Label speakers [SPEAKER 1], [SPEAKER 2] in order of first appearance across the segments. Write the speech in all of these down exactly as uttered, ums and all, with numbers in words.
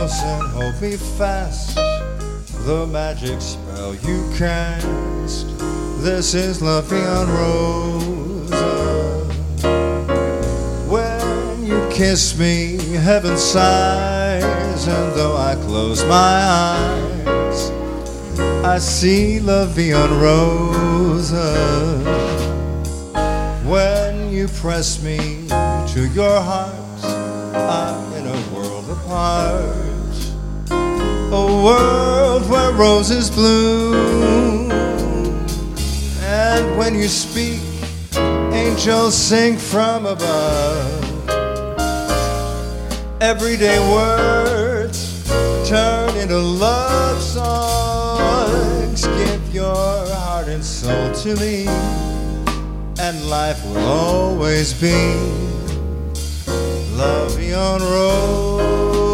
[SPEAKER 1] close and hold me fast. The magic spell you cast. This is love beyond roses. When you kiss me, heaven sighs, and though I close my eyes, I see love beyond roses. When you press me to your heart, I'm in a world apart, a world where roses bloom. And when you speak, angels sing from above. Everyday words turn into love songs. Give your heart and soul to me, and life will always be love beyond rose.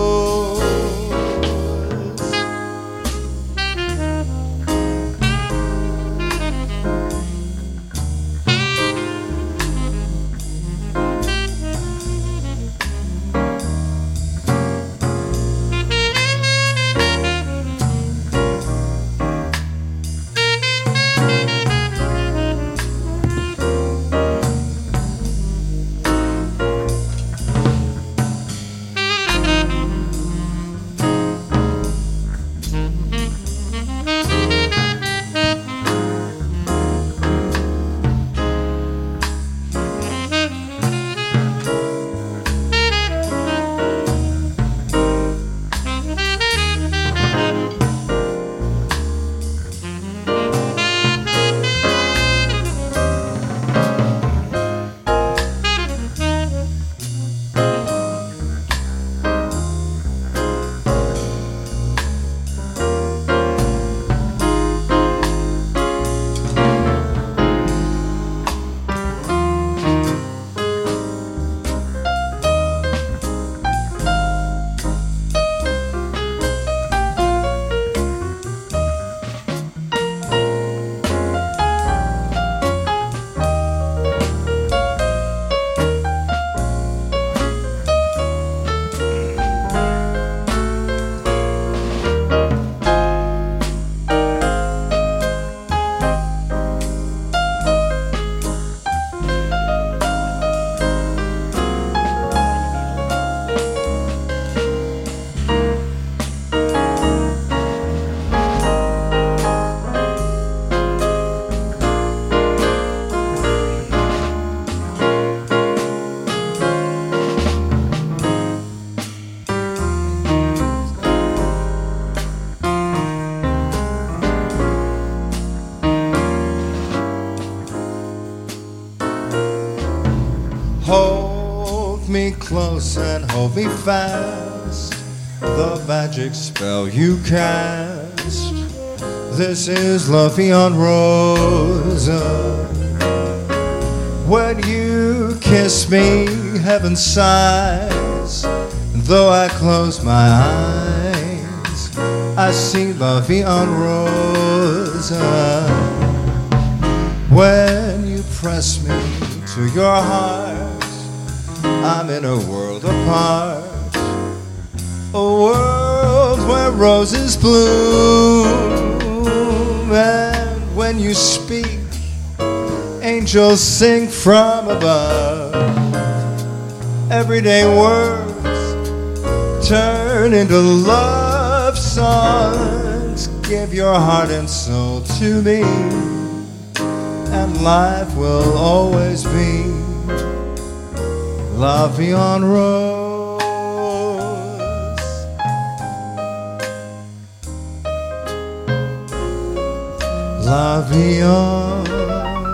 [SPEAKER 1] Hold me close and hold me fast. The magic spell you cast. This is love beyond roses. When you kiss me, heaven sighs. Though I close my eyes, I see love beyond roses. When you press me to your heart, I'm in a world apart, a world where roses bloom. And when you speak, angels sing from above. Everyday words turn into love songs. Give your heart and soul to me, and life will always be love beyond rose. Love beyond